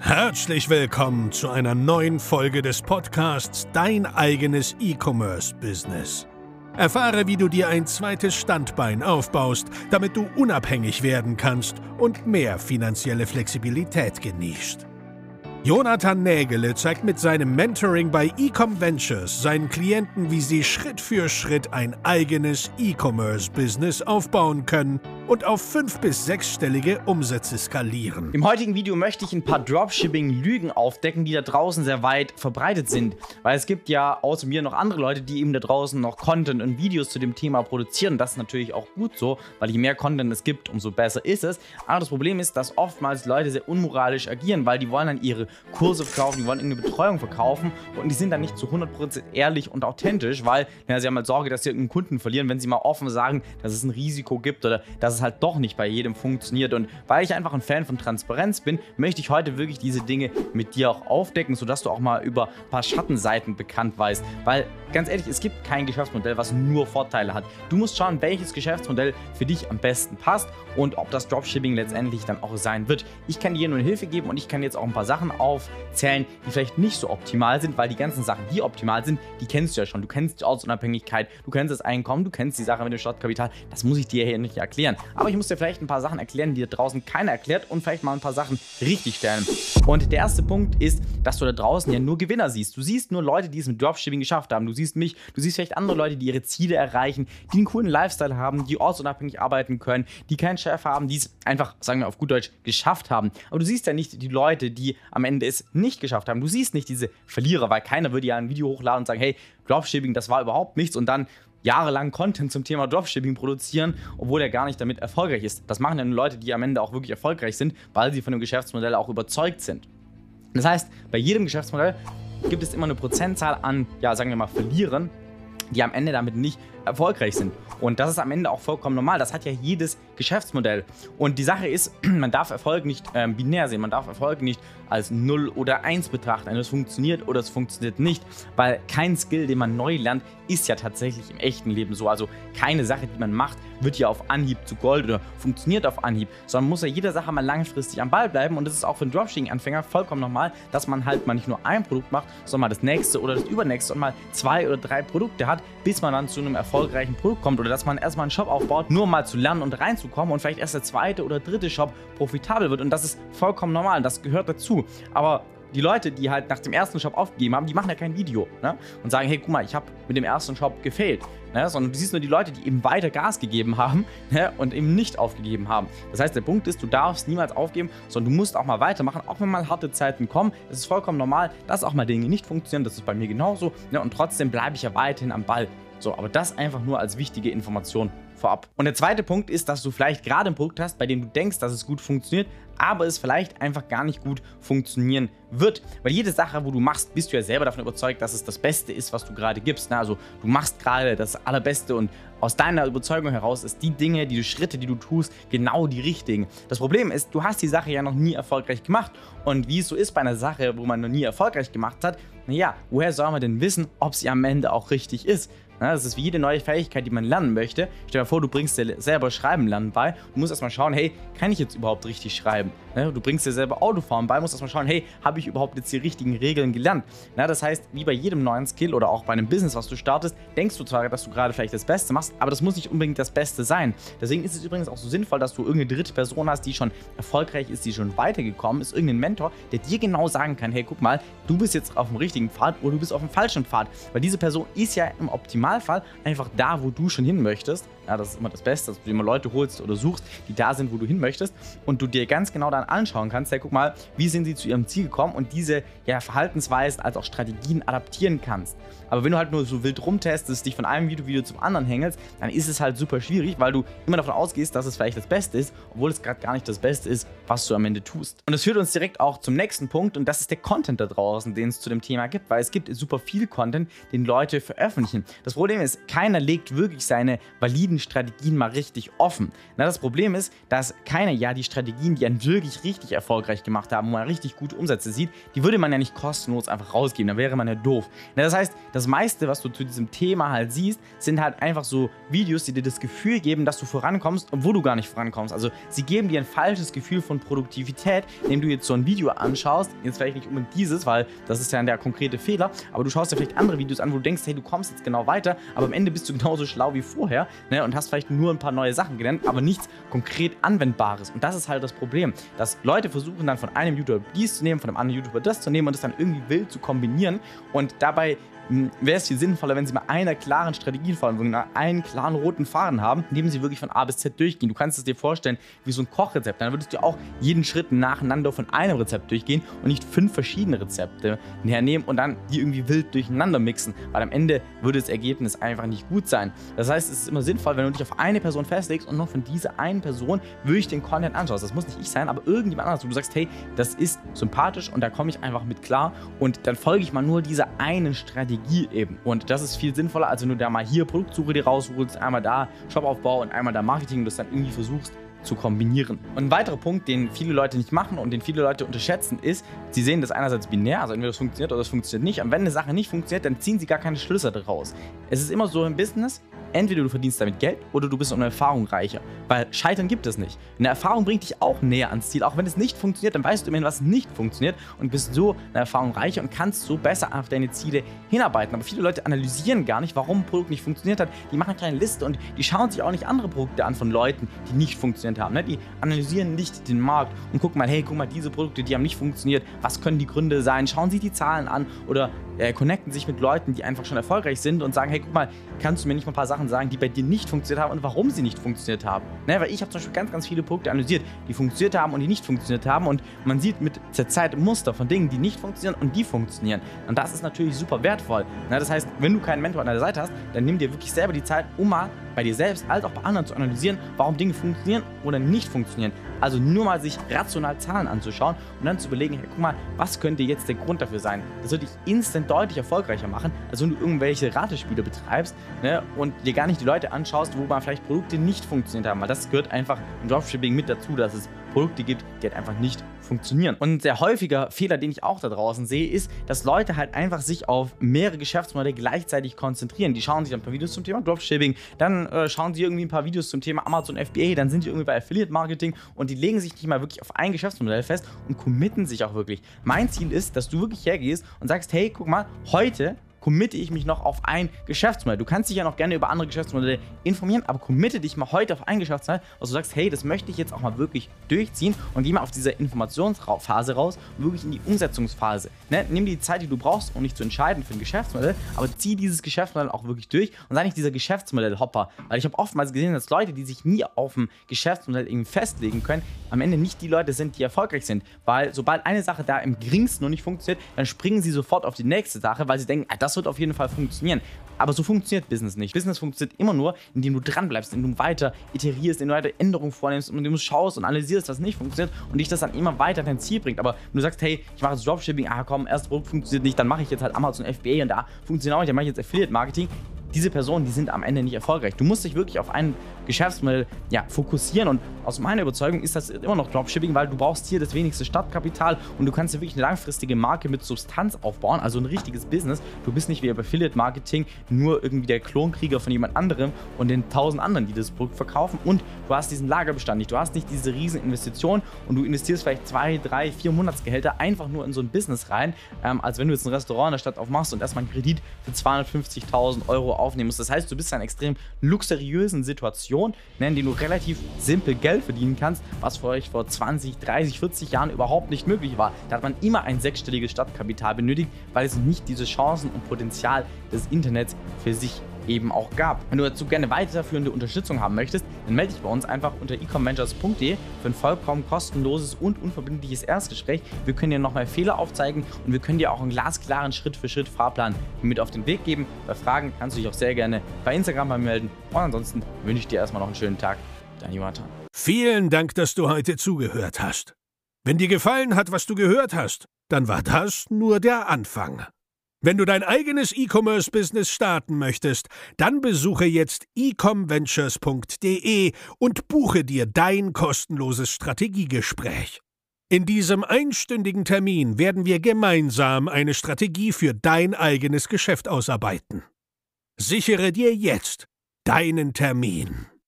Herzlich willkommen zu einer neuen Folge des Podcasts Dein eigenes E-Commerce-Business. Erfahre, wie du dir ein zweites Standbein aufbaust, damit du unabhängig werden kannst und mehr finanzielle Flexibilität genießt. Jonathan Nägele zeigt mit seinem Mentoring bei Ecom Ventures seinen Klienten, wie sie Schritt für Schritt ein eigenes E-Commerce-Business aufbauen können und auf 5- bis 6-stellige Umsätze skalieren. Im heutigen Video möchte ich ein paar Dropshipping-Lügen aufdecken, die da draußen sehr weit verbreitet sind. Weil es gibt ja außer mir noch andere Leute, die eben da draußen noch Content und Videos zu dem Thema produzieren. Das ist natürlich auch gut so, weil je mehr Content es gibt, umso besser ist es. Aber das Problem ist, dass oftmals Leute sehr unmoralisch agieren, weil die wollen dann ihre Kurse verkaufen, die wollen irgendeine Betreuung verkaufen und die sind dann nicht zu 100% ehrlich und authentisch, weil sie haben halt Sorge, dass sie irgendeinen Kunden verlieren, wenn sie mal offen sagen, dass es ein Risiko gibt oder dass es halt doch nicht bei jedem funktioniert. Und weil ich einfach ein Fan von Transparenz bin, möchte ich heute wirklich diese Dinge mit dir auch aufdecken, sodass du auch mal über ein paar Schattenseiten bekannt weißt. Weil, ganz ehrlich, es gibt kein Geschäftsmodell, was nur Vorteile hat. Du musst schauen, welches Geschäftsmodell für dich am besten passt und ob das Dropshipping letztendlich dann auch sein wird. Ich kann dir nur Hilfe geben und ich kann jetzt auch ein paar Sachen aufzählen, die vielleicht nicht so optimal sind, weil die ganzen Sachen, die optimal sind, die kennst du ja schon. Du kennst die Ortsunabhängigkeit, du kennst das Einkommen, du kennst die Sache mit dem Startkapital. Das muss ich dir hier nicht erklären. Aber ich muss dir vielleicht ein paar Sachen erklären, die da draußen keiner erklärt und vielleicht mal ein paar Sachen richtig stellen. Und der erste Punkt ist, dass du da draußen ja nur Gewinner siehst. Du siehst nur Leute, die es mit Dropshipping geschafft haben. Du siehst mich, du siehst vielleicht andere Leute, die ihre Ziele erreichen, die einen coolen Lifestyle haben, die ortsunabhängig arbeiten können, die keinen Chef haben, die es einfach, sagen wir auf gut Deutsch, geschafft haben. Aber du siehst ja nicht die Leute, die am Ende es nicht geschafft haben. Du siehst nicht diese Verlierer, weil keiner würde ja ein Video hochladen und sagen, hey, Dropshipping, das war überhaupt nichts und dann jahrelang Content zum Thema Dropshipping produzieren, obwohl er gar nicht damit erfolgreich ist. Das machen ja nur Leute, die am Ende auch wirklich erfolgreich sind, weil sie von dem Geschäftsmodell auch überzeugt sind. Das heißt, bei jedem Geschäftsmodell gibt es immer eine Prozentzahl an, ja, sagen wir mal, Verlierern, die am Ende damit nicht erfolgreich sind. Und das ist am Ende auch vollkommen normal. Das hat ja jedes Geschäftsmodell. Und die Sache ist, man darf Erfolg nicht binär sehen. Man darf Erfolg nicht als 0 oder 1 betrachten. Es funktioniert oder es funktioniert nicht. Weil kein Skill, den man neu lernt, ist ja tatsächlich im echten Leben so. Also keine Sache, die man macht, wird ja auf Anhieb zu Gold oder funktioniert auf Anhieb. Sondern muss ja jeder Sache mal langfristig am Ball bleiben. Und das ist auch für einen Dropshipping-Anfänger vollkommen normal, dass man halt mal nicht nur ein Produkt macht, sondern mal das nächste oder das übernächste und mal 2 oder 3 Produkte hat, bis man dann zu einem erfolgreichen Produkt kommt. Oder dass man erstmal einen Shop aufbaut, nur mal zu lernen und reinzukommen und vielleicht erst der 2. oder 3. Shop profitabel wird. Und das ist vollkommen normal. Das gehört dazu. Aber die Leute, die halt nach dem ersten Shop aufgegeben haben, die machen ja kein Video, ne? Und sagen, hey, guck mal, ich habe mit dem ersten Shop gefailt. Ne? Sondern du siehst nur die Leute, die eben weiter Gas gegeben haben, ne? Und eben nicht aufgegeben haben. Das heißt, der Punkt ist, du darfst niemals aufgeben, sondern du musst auch mal weitermachen, auch wenn mal harte Zeiten kommen. Es ist vollkommen normal, dass auch mal Dinge nicht funktionieren. Das ist bei mir genauso. Ne? Und trotzdem bleibe ich ja weiterhin am Ball. So, aber das einfach nur als wichtige Information vorab. Und der zweite Punkt ist, dass du vielleicht gerade ein Produkt hast, bei dem du denkst, dass es gut funktioniert, aber es vielleicht einfach gar nicht gut funktionieren wird. Weil jede Sache, wo du machst, bist du ja selber davon überzeugt, dass es das Beste ist, was du gerade gibst. Also du machst gerade das Allerbeste und aus deiner Überzeugung heraus ist die Dinge, die Schritte, die du tust, genau die richtigen. Das Problem ist, du hast die Sache ja noch nie erfolgreich gemacht. Und wie es so ist bei einer Sache, wo man noch nie erfolgreich gemacht hat, naja, woher soll man denn wissen, ob sie am Ende auch richtig ist? Das ist wie jede neue Fähigkeit, die man lernen möchte. Stell dir vor, du bringst dir selber Schreiben lernen bei. Du musst erstmal schauen, hey, kann ich jetzt überhaupt richtig schreiben? Du bringst dir selber Autofahren bei, musst erstmal schauen, hey, habe ich überhaupt jetzt die richtigen Regeln gelernt? Das heißt, wie bei jedem neuen Skill oder auch bei einem Business, was du startest, denkst du zwar, dass du gerade vielleicht das Beste machst, aber das muss nicht unbedingt das Beste sein. Deswegen ist es übrigens auch so sinnvoll, dass du irgendeine dritte Person hast, die schon erfolgreich ist, die schon weitergekommen ist, irgendein Mentor, der dir genau sagen kann, hey, guck mal, du bist jetzt auf dem richtigen Pfad oder du bist auf dem falschen Pfad. Weil diese Person ist ja im Optimalfall einfach da, wo du schon hin möchtest. Ja, das ist immer das Beste, dass du immer Leute holst oder suchst, die da sind, wo du hin möchtest und du dir ganz genau dann anschauen kannst, hey, guck mal, wie sind sie zu ihrem Ziel gekommen und diese Verhaltensweisen als auch Strategien adaptieren kannst. Aber wenn du halt nur so wild rumtestest, dich von einem Video zum anderen hängelst, dann ist es halt super schwierig, weil du immer davon ausgehst, dass es vielleicht das Beste ist, obwohl es gerade gar nicht das Beste ist, was du am Ende tust. Und das führt uns direkt auch zum nächsten Punkt und das ist der Content da draußen, den es zu dem Thema gibt, weil es gibt super viel Content, den Leute veröffentlichen. Das Problem ist, keiner legt wirklich seine validen Strategien mal richtig offen. Na, das Problem ist, dass keiner die Strategien, die einen wirklich richtig erfolgreich gemacht haben, wo man richtig gute Umsätze sieht, die würde man ja nicht kostenlos einfach rausgeben, da wäre man ja doof. Na, das heißt, das meiste, was du zu diesem Thema halt siehst, sind halt einfach so Videos, die dir das Gefühl geben, dass du vorankommst, obwohl du gar nicht vorankommst. Also sie geben dir ein falsches Gefühl von Produktivität, indem du jetzt so ein Video anschaust, jetzt vielleicht nicht unbedingt dieses, weil das ist ja der konkrete Fehler, aber du schaust dir vielleicht andere Videos an, wo du denkst, hey, du kommst jetzt genau weiter, aber am Ende bist du genauso schlau wie vorher, ne, und hast vielleicht nur ein paar neue Sachen gelernt, aber nichts konkret Anwendbares. Und das ist halt das Problem, dass Leute versuchen dann von einem YouTuber dies zu nehmen, von einem anderen YouTuber das zu nehmen und das dann irgendwie wild zu kombinieren, und dabei wäre es viel sinnvoller, wenn sie mal einer klaren Strategie folgen, einen klaren roten Faden haben, in dem sie wirklich von A bis Z durchgehen. Du kannst es dir vorstellen wie so ein Kochrezept. Dann würdest du auch jeden Schritt nacheinander von einem Rezept durchgehen und nicht 5 verschiedene Rezepte hernehmen und dann die irgendwie wild durcheinander mixen, weil am Ende würde das Ergebnis einfach nicht gut sein. Das heißt, es ist immer sinnvoll, wenn du dich auf eine Person festlegst und nur von dieser einen Person wirklich den Content anschaust. Das muss nicht ich sein, aber irgendjemand anderes, wo du sagst, hey, das ist sympathisch und da komme ich einfach mit klar und dann folge ich mal nur dieser einen Strategie eben. Und das ist viel sinnvoller, als wenn du da mal hier Produktsuche dir rausholst, einmal da Shopaufbau und einmal da Marketing und das dann irgendwie versuchst zu kombinieren. Und ein weiterer Punkt, den viele Leute nicht machen und den viele Leute unterschätzen, ist, sie sehen das einerseits binär, also entweder das funktioniert oder das funktioniert nicht. Und wenn eine Sache nicht funktioniert, dann ziehen sie gar keine Schlüsse daraus. Es ist immer so im Business, entweder du verdienst damit Geld oder du bist um eine Erfahrung reicher. Weil Scheitern gibt es nicht. Eine Erfahrung bringt dich auch näher ans Ziel. Auch wenn es nicht funktioniert, dann weißt du immerhin, was nicht funktioniert und bist so eine Erfahrung reicher und kannst so besser auf deine Ziele hinarbeiten. Aber viele Leute analysieren gar nicht, warum ein Produkt nicht funktioniert hat. Die machen keine Liste und die schauen sich auch nicht andere Produkte an von Leuten, die nicht funktioniert haben. Die analysieren nicht den Markt und gucken mal, hey, guck mal, diese Produkte, die haben nicht funktioniert. Was können die Gründe sein? Schauen sich die Zahlen an oder connecten sich mit Leuten, die einfach schon erfolgreich sind und sagen, hey, guck mal, kannst du mir nicht mal ein paar Sachen sagen, die bei dir nicht funktioniert haben und warum sie nicht funktioniert haben? Weil ich habe zum Beispiel ganz, ganz viele Produkte analysiert, die funktioniert haben und die nicht funktioniert haben und man sieht mit der Zeit Muster von Dingen, die nicht funktionieren und die funktionieren. Und das ist natürlich super wertvoll. Das heißt, wenn du keinen Mentor an deiner Seite hast, dann nimm dir wirklich selber die Zeit, um mal bei dir selbst als auch bei anderen zu analysieren, warum Dinge funktionieren oder nicht funktionieren. Also nur mal sich rational Zahlen anzuschauen und dann zu überlegen, hey, guck mal, was könnte jetzt der Grund dafür sein? Das würde dich instant deutlich erfolgreicher machen, als wenn du irgendwelche Ratespiele betreibst, und dir gar nicht die Leute anschaust, wo mal vielleicht Produkte nicht funktioniert haben. Weil das gehört einfach im Dropshipping mit dazu, dass es Produkte gibt, die halt einfach nicht funktionieren. Und ein sehr häufiger Fehler, den ich auch da draußen sehe, ist, dass Leute halt einfach sich auf mehrere Geschäftsmodelle gleichzeitig konzentrieren. Die schauen sich ein paar Videos zum Thema Dropshipping, dann schauen sie irgendwie ein paar Videos zum Thema Amazon FBA, dann sind die irgendwie bei Affiliate Marketing und die legen sich nicht mal wirklich auf ein Geschäftsmodell fest und committen sich auch wirklich. Mein Ziel ist, dass du wirklich hergehst und sagst, hey, guck mal, heute committe ich mich noch auf ein Geschäftsmodell. Du kannst dich ja noch gerne über andere Geschäftsmodelle informieren, aber committe dich mal heute auf ein Geschäftsmodell, also du sagst, hey, das möchte ich jetzt auch mal wirklich durchziehen und geh mal auf dieser Informationsphase raus und wirklich in die Umsetzungsphase. Nimm die Zeit, die du brauchst, um dich zu entscheiden für ein Geschäftsmodell, aber zieh dieses Geschäftsmodell auch wirklich durch und sei nicht dieser Geschäftsmodell-Hopper, weil ich habe oftmals gesehen, dass Leute, die sich nie auf ein Geschäftsmodell irgendwie festlegen können, am Ende nicht die Leute sind, die erfolgreich sind, weil sobald eine Sache da im geringsten noch nicht funktioniert, dann springen sie sofort auf die nächste Sache, weil sie denken, das wird auf jeden Fall funktionieren. Aber so funktioniert Business nicht. Business funktioniert immer nur, indem du dran bleibst, indem du weiter iterierst, indem du weiter Änderungen vornimmst und indem du schaust und analysierst, was nicht funktioniert und dich das dann immer weiter dein Ziel bringt. Aber wenn du sagst, hey, ich mache jetzt Dropshipping, komm, erstes Produkt funktioniert nicht, dann mache ich jetzt halt Amazon FBA und da funktioniert auch nicht, dann mache ich jetzt Affiliate Marketing. Diese Personen, die sind am Ende nicht erfolgreich. Du musst dich wirklich auf ein Geschäftsmodell fokussieren und aus meiner Überzeugung ist das immer noch Dropshipping, weil du brauchst hier das wenigste Startkapital und du kannst dir wirklich eine langfristige Marke mit Substanz aufbauen, also ein richtiges Business. Du bist nicht wie bei Affiliate Marketing nur irgendwie der Klonkrieger von jemand anderem und den 1000 anderen, die das Produkt verkaufen und du hast diesen Lagerbestand nicht, du hast nicht diese riesen Investitionen und du investierst vielleicht 2, 3, 4 Monatsgehälter einfach nur in so ein Business rein, als wenn du jetzt ein Restaurant in der Stadt aufmachst und erstmal einen Kredit für 250.000 Euro aufnehmen musst. Das heißt, du bist in einer extrem luxuriösen Situation, in der du relativ simpel Geld verdienen kannst, was für euch vor 20, 30, 40 Jahren überhaupt nicht möglich war. Da hat man immer ein 6-stelliges Startkapital benötigt, weil es nicht diese Chancen und Potenzial des Internets für sich eben auch gab. Wenn du dazu gerne weiterführende Unterstützung haben möchtest, dann melde dich bei uns einfach unter ecomventures.de für ein vollkommen kostenloses und unverbindliches Erstgespräch. Wir können dir nochmal Fehler aufzeigen und wir können dir auch einen glasklaren Schritt-für-Schritt-Fahrplan mit auf den Weg geben. Bei Fragen kannst du dich auch sehr gerne bei Instagram bei mir melden. Und ansonsten wünsche ich dir erstmal noch einen schönen Tag. Dein Jonathan. Vielen Dank, dass du heute zugehört hast. Wenn dir gefallen hat, was du gehört hast, dann war das nur der Anfang. Wenn du dein eigenes E-Commerce-Business starten möchtest, dann besuche jetzt ecomventures.de und buche dir dein kostenloses Strategiegespräch. In diesem einstündigen Termin werden wir gemeinsam eine Strategie für dein eigenes Geschäft ausarbeiten. Sichere dir jetzt deinen Termin.